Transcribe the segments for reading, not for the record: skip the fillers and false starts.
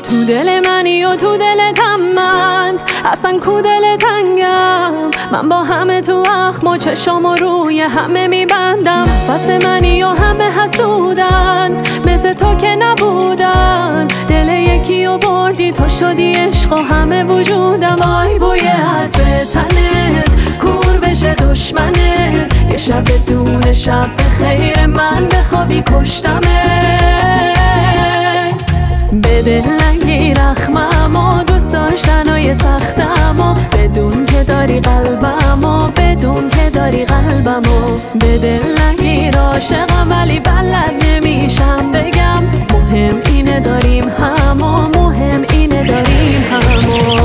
تو دل منی و تو دلتم من، اصلا کو دل تنگم. من با همه تو اخم و چشام و روی همه میبندم. نفس منی و همه حسودن، مثل تو که نبودن. دل یکی و بردی تو شدی عشق و همه وجودم. آی بوی عطر تنت کور بشه دشمنت. یه شب بدون شب بخیر من بخوابی کشتمت. به دل نگیر اخمم و دوست داشتنای سختم و بدون که داری قلبم و بدون که داری قلبم و به دل نگیر عاشقم ولی بلد نمیشم بگم. مهم اینه داریم هم و مهم اینه داریم هم و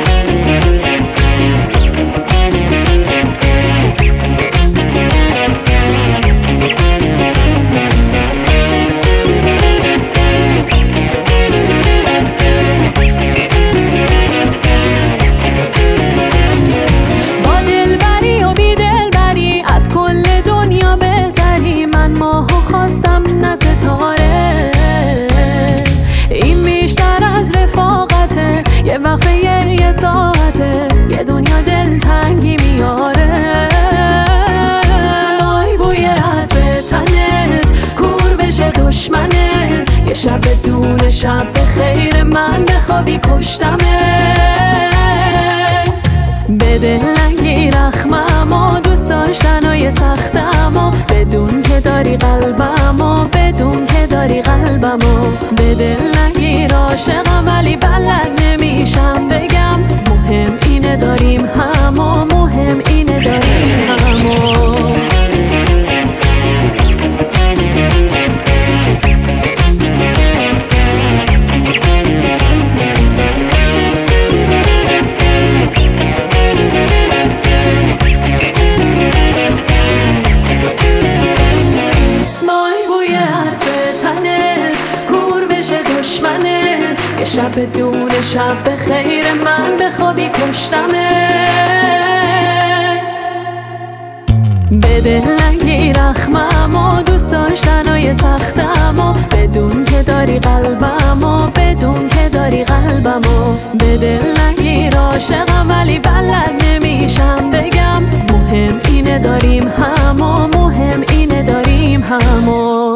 یه وقفه یه ساعته یه دنیا دلتنگی میاره. آی بوی عطر تنت کور بشه دشمنت. یه شب بدون شب بخیر من بخوابی کشتمت. به دل نگیر اخمم و دوست داشتنای سختم و بدون که داری قلبم و بدون که داری قلبم و به دل نگیر عاشقم ولی بلد نمیشم بگم. مهم اینه داریم هم و مهم اینه داریم هم و یه شب بدون شب بخیر من بخوابی کشتمت. به دل نگیر اخمم و دوست داشتنای سختم و بدون که داری قلبم و بدون که داری قلبم و به دل نگیر عاشقم ولی بلد نمیشم بگم. مهم اینه داریم هم و مهم اینه داریم هم و